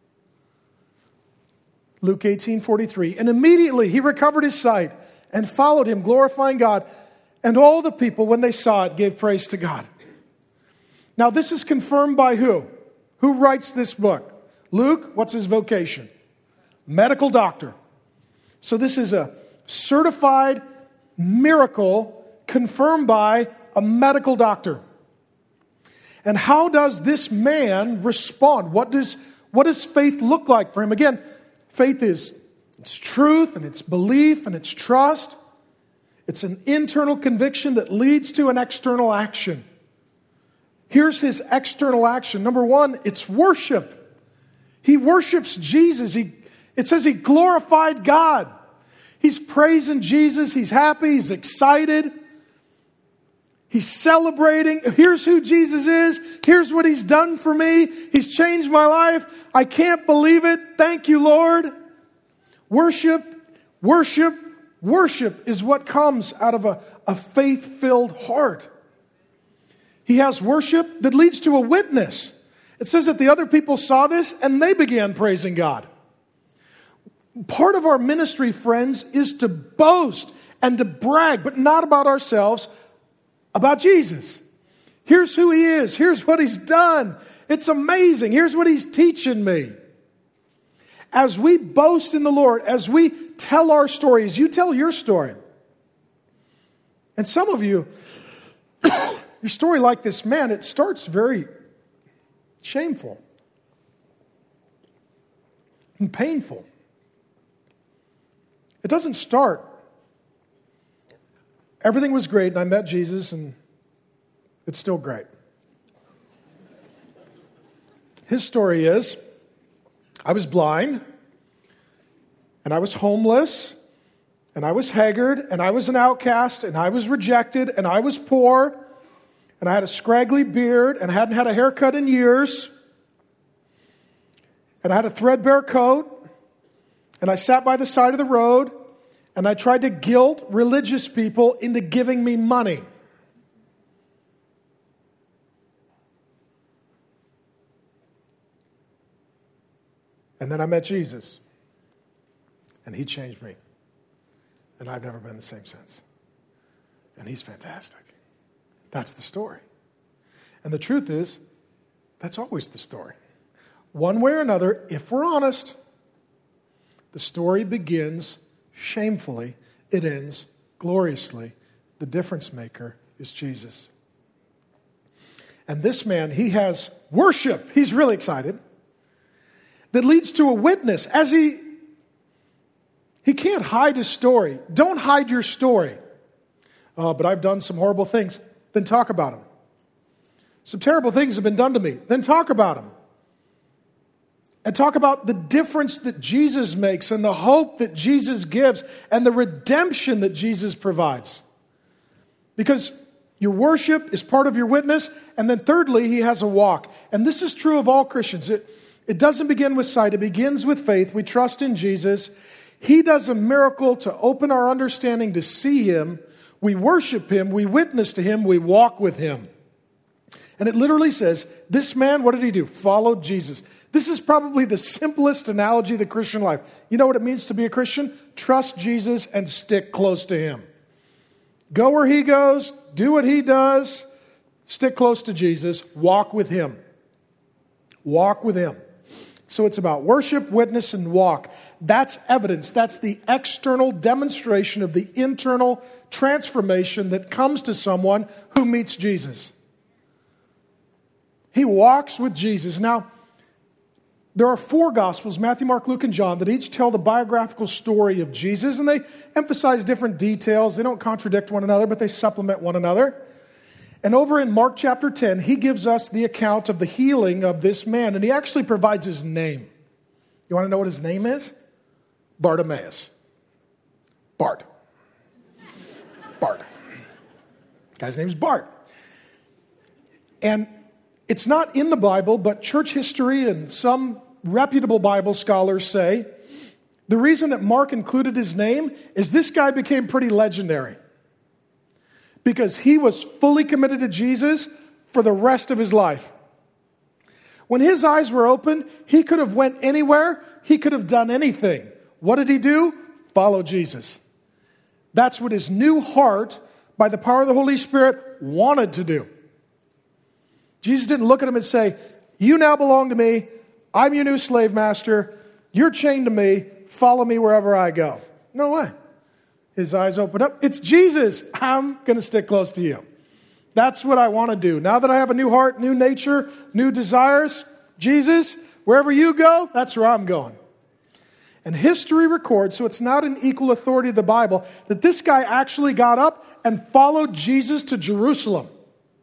Luke eighteen forty-three. And immediately he recovered his sight and followed him, glorifying God. And all the people, when they saw it, gave praise to God. Now this is confirmed by who? Who writes this book? Luke, what's his vocation? Medical doctor. So this is a certified miracle confirmed by a medical doctor. And how does this man respond? What does, what does faith look like for him? Again, faith is it's truth and it's belief and it's trust. It's an internal conviction that leads to an external action. Here's his external action. Number one, it's worship. He worships Jesus. He, it says he glorified God. He's praising Jesus. He's happy. He's excited. He's celebrating. Here's who Jesus is. Here's what he's done for me. He's changed my life. I can't believe it. Thank you, Lord. Worship, worship, worship is what comes out of a, a faith-filled heart. He has worship that leads to a witness. It says that the other people saw this and they began praising God. Part of our ministry, friends, is to boast and to brag, but not about ourselves, about Jesus. Here's who he is. Here's what he's done. It's amazing. Here's what he's teaching me. As we boast in the Lord, as we tell our stories, you tell your story. And some of you, your story like this man, it starts very shameful and painful. It doesn't start, everything was great and I met Jesus and it's still great. His story is, I was blind, and I was homeless, and I was haggard, and I was an outcast, and I was rejected, and I was poor, and I had a scraggly beard, and I hadn't had a haircut in years, and I had a threadbare coat, and I sat by the side of the road, and I tried to guilt religious people into giving me money. And then I met Jesus, and he changed me. And I've never been the same since. And he's fantastic. That's the story. And the truth is, that's always the story. One way or another, if we're honest, the story begins shamefully, it ends gloriously. The difference maker is Jesus. And this man, he has worship. He's really excited. That leads to a witness. As he, he can't hide his story. Don't hide your story. Oh, but I've done some horrible things. Then talk about them. Some terrible things have been done to me. Then talk about them. And talk about the difference that Jesus makes and the hope that Jesus gives and the redemption that Jesus provides. Because your worship is part of your witness. And then thirdly, he has a walk. And this is true of all Christians. It, it doesn't begin with sight. It begins with faith. We trust in Jesus. He does a miracle to open our understanding to see him. We worship him. We witness to him. We walk with him. And it literally says, this man, what did he do? Followed Jesus. This is probably the simplest analogy of the Christian life. You know what it means to be a Christian? Trust Jesus and stick close to him. Go where he goes, do what he does, stick close to Jesus, walk with him. Walk with him. So it's about worship, witness, and walk. That's evidence. That's the external demonstration of the internal transformation that comes to someone who meets Jesus. He walks with Jesus. Now, there are four Gospels, Matthew, Mark, Luke, and John, that each tell the biographical story of Jesus, and they emphasize different details. They don't contradict one another, but they supplement one another. And over in Mark chapter ten, he gives us the account of the healing of this man, and he actually provides his name. You want to know what his name is? Bartimaeus. Bart. Bart. Guy's name's Bart. And it's not in the Bible, but church history and some reputable Bible scholars say the reason that Mark included his name is this guy became pretty legendary because he was fully committed to Jesus for the rest of his life. When his eyes were open, he could have went anywhere. He could have done anything. What did he do? Follow Jesus. That's what his new heart, by the power of the Holy Spirit, wanted to do. Jesus didn't look at him and say, you now belong to me. I'm your new slave master. You're chained to me. Follow me wherever I go. No way. His eyes opened up. It's Jesus. I'm going to stick close to you. That's what I want to do. Now that I have a new heart, new nature, new desires, Jesus, wherever you go, that's where I'm going. And history records, so it's not an equal authority of the Bible, that this guy actually got up and followed Jesus to Jerusalem.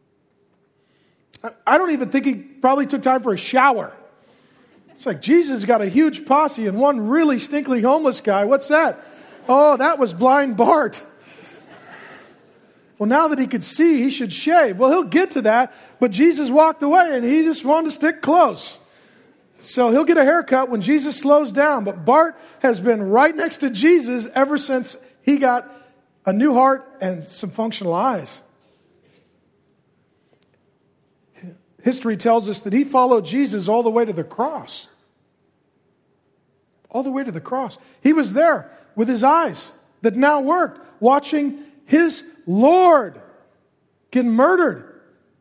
I don't even think he probably took time for a shower. It's like Jesus got a huge posse and one really stinkly homeless guy. What's that? Oh, that was blind Bart. Well, now that he could see, he should shave. Well, he'll get to that, but Jesus walked away and he just wanted to stick close. So he'll get a haircut when Jesus slows down. But Bart has been right next to Jesus ever since he got a new heart and some functional eyes. History tells us that he followed Jesus all the way to the cross. All the way to the cross. He was there with his eyes that now worked, watching his Lord get murdered.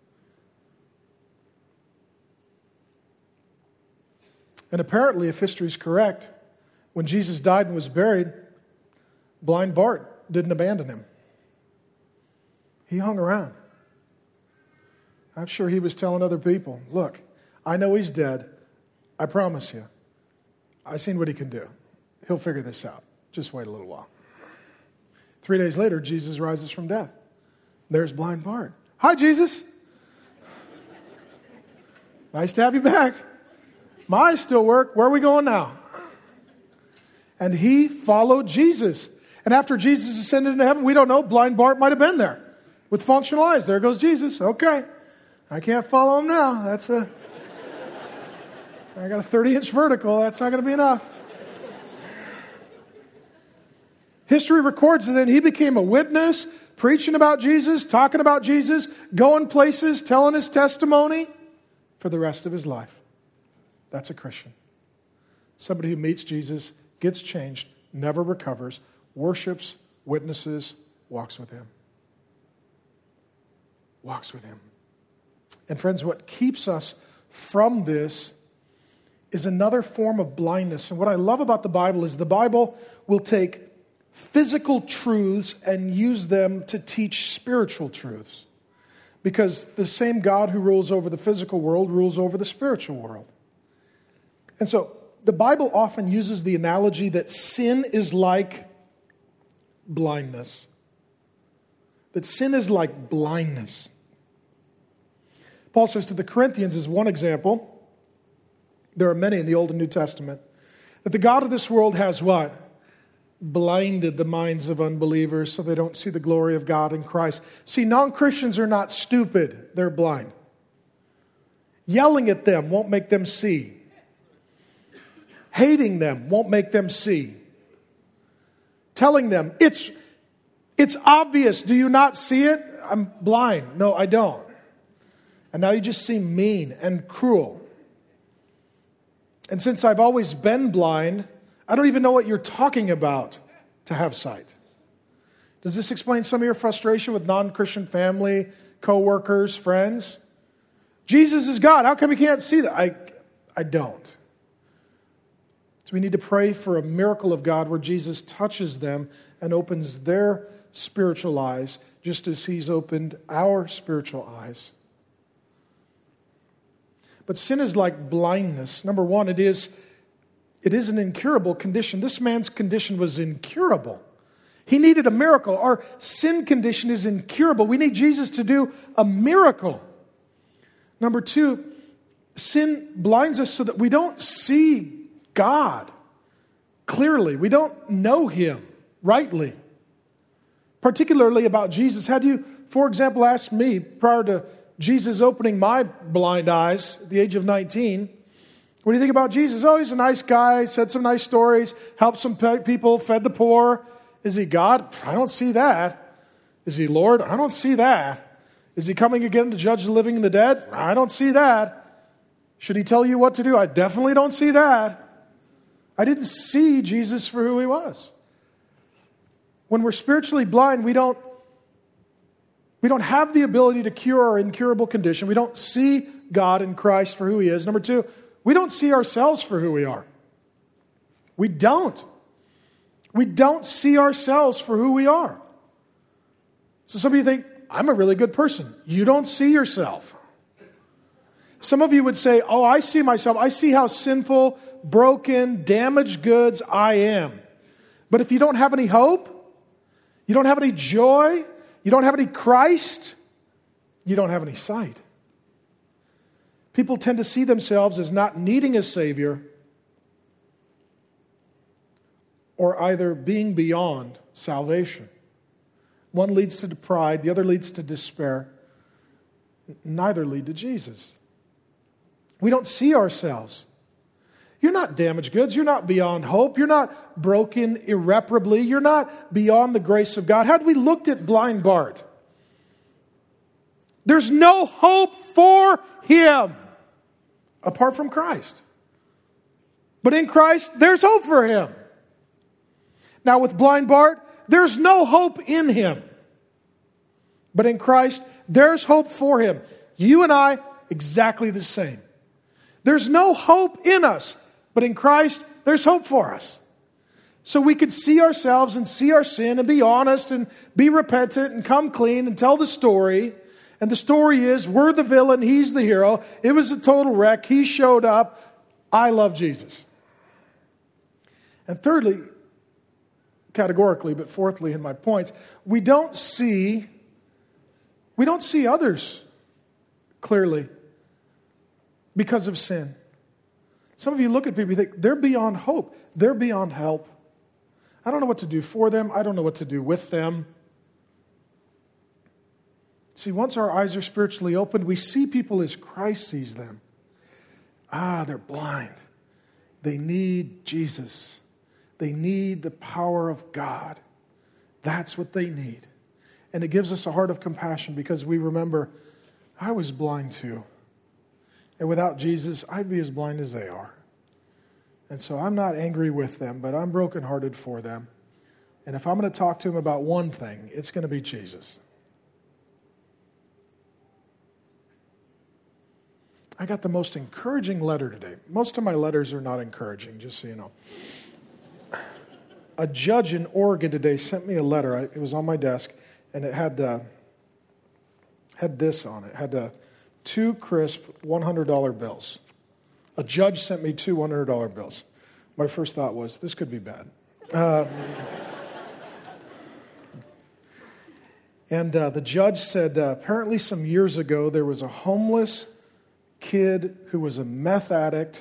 And apparently, if history is correct, when Jesus died and was buried, blind Bart didn't abandon him. He hung around. I'm sure he was telling other people, look, I know he's dead. I promise you. I've seen what he can do. He'll figure this out. Just wait a little while. Three days later, Jesus rises from death. There's blind Bart. Hi, Jesus. Nice to have you back. My eyes still work. Where are we going now? And he followed Jesus. And after Jesus ascended into heaven, we don't know, blind Bart might have been there with functional eyes. There goes Jesus. Okay. I can't follow him now. That's a, I got a thirty-inch vertical. That's not going to be enough. History records that then he became a witness, preaching about Jesus, talking about Jesus, going places, telling his testimony for the rest of his life. That's a Christian. Somebody who meets Jesus, gets changed, never recovers, worships, witnesses, walks with him. Walks with him. And friends, what keeps us from this is another form of blindness. And what I love about the Bible is the Bible will take physical truths and use them to teach spiritual truths. Because the same God who rules over the physical world rules over the spiritual world. And so the Bible often uses the analogy that sin is like blindness. That sin is like blindness. Paul says to the Corinthians as one example, there are many in the Old and New Testament, that the God of this world has what? Blinded the minds of unbelievers so they don't see the glory of God in Christ. See, non-Christians are not stupid, they're blind. Yelling at them won't make them see. Hating them won't make them see. Telling them, it's, it's obvious, do you not see it? I'm blind. No, I don't. And now you just seem mean and cruel. And since I've always been blind, I don't even know what you're talking about to have sight. Does this explain some of your frustration with non-Christian family, co-workers, friends? Jesus is God. How come you can't see that? I, I don't. So we need to pray for a miracle of God where Jesus touches them and opens their spiritual eyes just as he's opened our spiritual eyes. But sin is like blindness. Number one, it is, it is an incurable condition. This man's condition was incurable. He needed a miracle. Our sin condition is incurable. We need Jesus to do a miracle. Number two, sin blinds us so that we don't see God clearly. We don't know him rightly. Particularly about Jesus. Had you, for example, asked me prior to Jesus opening my blind eyes at the age of nineteen, what do you think about Jesus? Oh, he's a nice guy, said some nice stories, helped some people, fed the poor. Is he God? I don't see that. Is he Lord? I don't see that. Is he coming again to judge the living and the dead? I don't see that. Should he tell you what to do? I definitely don't see that. I didn't see Jesus for who he was. When we're spiritually blind, we don't We don't have the ability to cure our incurable condition. We don't see God in Christ for who he is. Number two, we don't see ourselves for who we are. We don't. We don't see ourselves for who we are. So some of you think, I'm a really good person. You don't see yourself. Some of you would say, oh, I see myself. I see how sinful, broken, damaged goods I am. But if you don't have any hope, you don't have any joy, you don't have any Christ, you don't have any sight. People tend to see themselves as not needing a Savior or either being beyond salvation. One leads to pride, the other leads to despair. Neither lead to Jesus. We don't see ourselves. You're not damaged goods. You're not beyond hope. You're not broken irreparably. You're not beyond the grace of God. Had we looked at blind Bart, there's no hope for him apart from Christ. But in Christ, there's hope for him. Now with blind Bart, there's no hope in him. But in Christ, there's hope for him. You and I, exactly the same. There's no hope in us. But in Christ, there's hope for us. So we could see ourselves and see our sin and be honest and be repentant and come clean and tell the story. And the story is, we're the villain, he's the hero. It was a total wreck. He showed up. I love Jesus. And thirdly, categorically, but fourthly in my points, we don't see, we don't see others clearly because of sin. Some of you look at people, you think, they're beyond hope. They're beyond help. I don't know what to do for them. I don't know what to do with them. See, once our eyes are spiritually opened, we see people as Christ sees them. Ah, they're blind. They need Jesus. They need the power of God. That's what they need. And it gives us a heart of compassion because we remember, I was blind too. And without Jesus, I'd be as blind as they are. And so I'm not angry with them, but I'm brokenhearted for them. And if I'm going to talk to them about one thing, it's going to be Jesus. I got the most encouraging letter today. Most of my letters are not encouraging, just so you know. A judge in Oregon today sent me a letter. It was on my desk, and it had uh, had this on it. It had uh, two crisp one hundred dollar bills. A judge sent me two one hundred dollar bills. My first thought was, this could be bad. Uh, and uh, the judge said, uh, apparently some years ago, there was a homeless kid who was a meth addict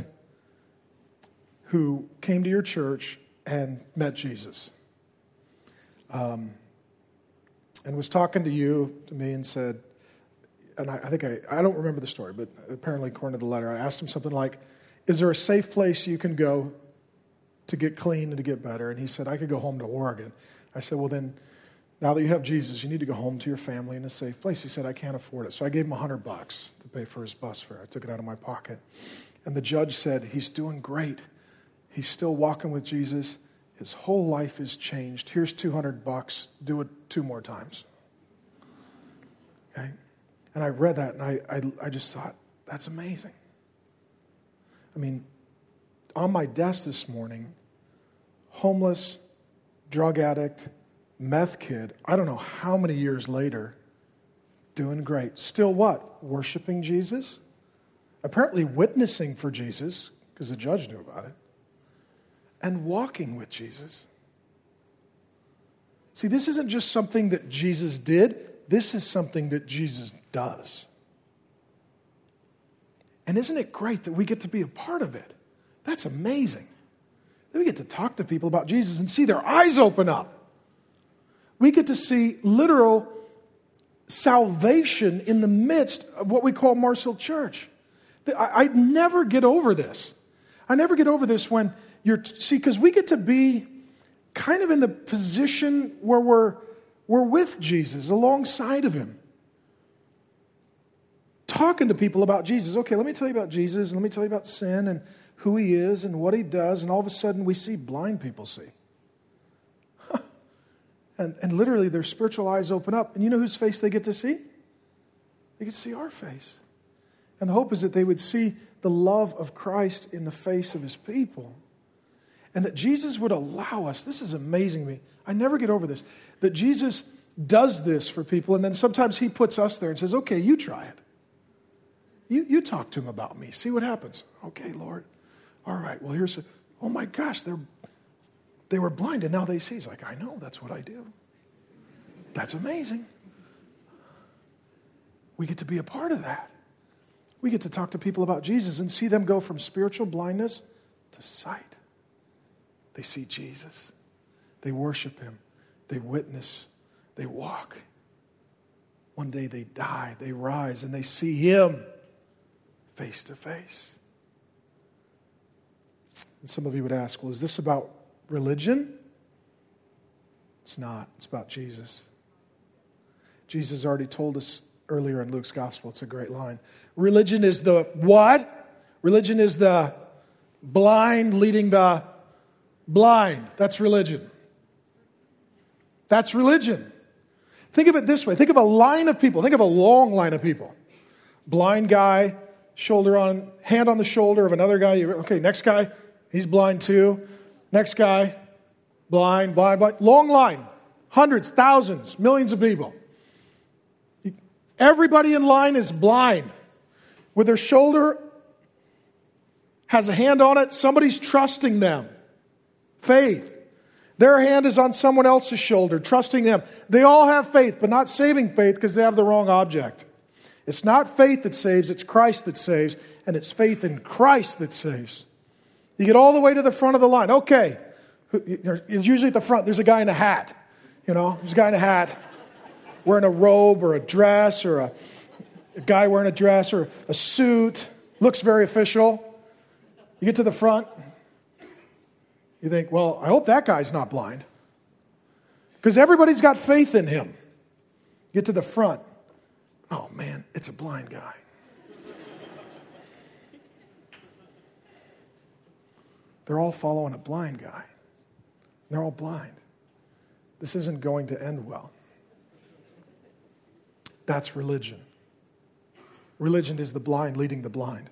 who came to your church and met Jesus. Um, and was talking to you, to me, and said, and I, I think I, I don't remember the story, but apparently according to the letter, I asked him something like, is there a safe place you can go to get clean and to get better? And he said, I could go home to Oregon. I said, well then, now that you have Jesus, you need to go home to your family in a safe place. He said, I can't afford it. So I gave him a hundred bucks to pay for his bus fare. I took it out of my pocket. And the judge said, he's doing great. He's still walking with Jesus. His whole life is changed. Here's two hundred bucks. Do it two more times. Okay? And I read that and I, I, I just thought, that's amazing. I mean, on my desk this morning, homeless, drug addict, meth kid, I don't know how many years later, doing great. Still what? Worshiping Jesus? Apparently witnessing for Jesus, because the judge knew about it. And walking with Jesus. See, this isn't just something that Jesus did. This is something that Jesus does. And isn't it great that we get to be a part of it? That's amazing. That we get to talk to people about Jesus and see their eyes open up. We get to see literal salvation in the midst of what we call Marshall Church. I, I never get over this. I never get over this when you're, see, because we get to be kind of in the position where we're, we're with Jesus, alongside of him. Talking to people about Jesus. Okay, let me tell you about Jesus, and let me tell you about sin, and who he is, and what he does, and all of a sudden we see blind people see. And, and literally their spiritual eyes open up. And you know whose face they get to see? They get to see our face. And the hope is that they would see the love of Christ in the face of his people. And that Jesus would allow us. This is amazing to me. I never get over this. That Jesus does this for people. And then sometimes he puts us there and says, okay, you try it. You, you talk to him about me. See what happens. Okay, Lord. All right, well, here's a, oh my gosh, they're They were blind and now they see. He's like, I know, that's what I do. That's amazing. We get to be a part of that. We get to talk to people about Jesus and see them go from spiritual blindness to sight. They see Jesus. They worship him. They witness. They walk. One day they die. They rise and they see him face to face. And some of you would ask, well, is this about religion? It's not. It's about Jesus. Jesus already told us earlier in Luke's gospel. It's a great line. Religion is the what? Religion is the blind leading the blind. That's religion. That's religion. Think of it this way. Think of a line of people. Think of a long line of people. Blind guy, shoulder on, hand on the shoulder of another guy. Okay, next guy, he's blind too. Next guy, blind, blind, blind. Long line. Hundreds, thousands, millions of people. Everybody in line is blind. With their shoulder has a hand on it. Somebody's trusting them. Faith. Their hand is on someone else's shoulder, trusting them. They all have faith, but not saving faith because they have the wrong object. It's not faith that saves, it's Christ that saves, and it's faith in Christ that saves. You get all the way to the front of the line. Okay. It's usually at the front. There's a guy in a hat. You know, there's a guy in a hat wearing a robe or a dress, or a, a guy wearing a dress or a suit. Looks very official. You get to the front. You think, well, I hope that guy's not blind. Because everybody's got faith in him. Get to the front. Oh, man, it's a blind guy. They're all following a blind guy. They're all blind. This isn't going to end well. That's religion. Religion is the blind leading the blind.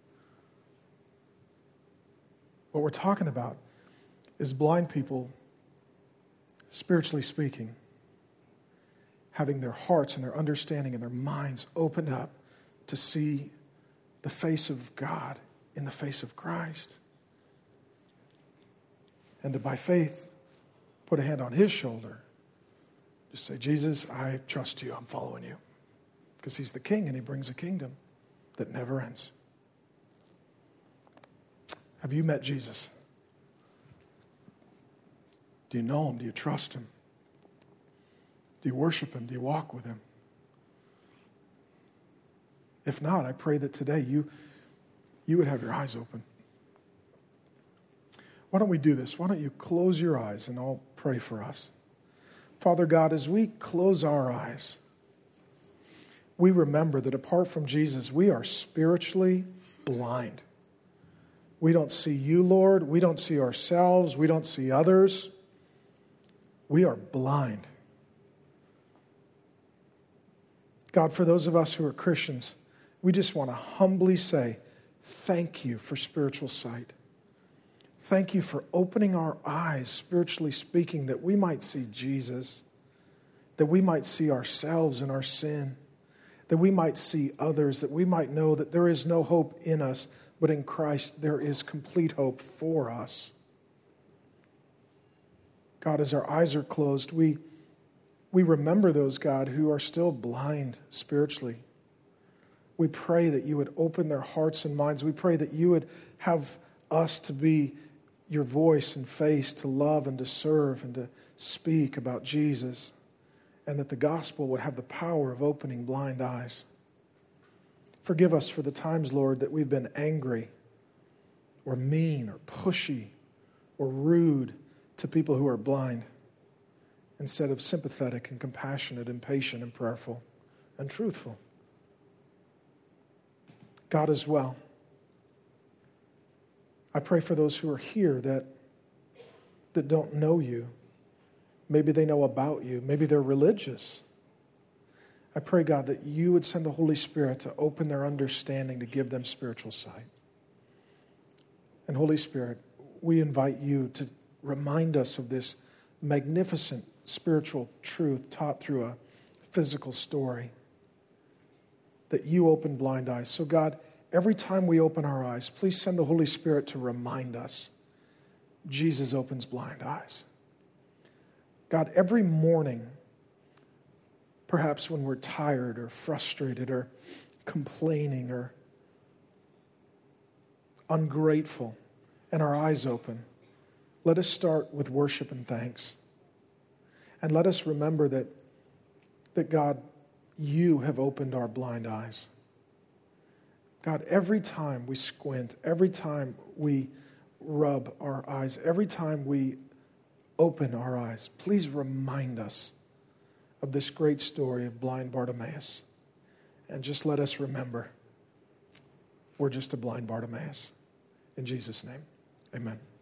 What we're talking about is blind people, spiritually speaking, having their hearts and their understanding and their minds opened up to see the face of God in the face of Christ. And to, by faith, put a hand on his shoulder. Just say, Jesus, I trust you. I'm following you. Because he's the king and he brings a kingdom that never ends. Have you met Jesus? Do you know him? Do you trust him? Do you worship him? Do you walk with him? If not, I pray that today you, you would have your eyes open. Why don't we do this? Why don't you close your eyes and I'll pray for us. Father God, as we close our eyes, we remember that apart from Jesus, we are spiritually blind. We don't see you, Lord. We don't see ourselves. We don't see others. We are blind. God, for those of us who are Christians, we just want to humbly say, thank you for spiritual sight. Thank you for opening our eyes, spiritually speaking, that we might see Jesus, that we might see ourselves and our sin, that we might see others, that we might know that there is no hope in us, but in Christ there is complete hope for us. God, as our eyes are closed, we, we remember those, God, who are still blind spiritually. We pray that you would open their hearts and minds. We pray that you would have us to be your voice and face, to love and to serve and to speak about Jesus, and that the gospel would have the power of opening blind eyes. Forgive us for the times, Lord, that we've been angry or mean or pushy or rude to people who are blind, instead of sympathetic and compassionate and patient and prayerful and truthful. God, as well, I pray for those who are here that, that don't know you. Maybe they know about you. Maybe they're religious. I pray, God, that you would send the Holy Spirit to open their understanding, to give them spiritual sight. And Holy Spirit, we invite you to remind us of this magnificent spiritual truth taught through a physical story, that you open blind eyes. So God, every time we open our eyes, please send the Holy Spirit to remind us Jesus opens blind eyes. God, every morning, perhaps when we're tired or frustrated or complaining or ungrateful and our eyes open, let us start with worship and thanks. And let us remember that, that God, you have opened our blind eyes. God, every time we squint, every time we rub our eyes, every time we open our eyes, please remind us of this great story of blind Bartimaeus. And just let us remember, we're just a blind Bartimaeus. In Jesus' name, amen.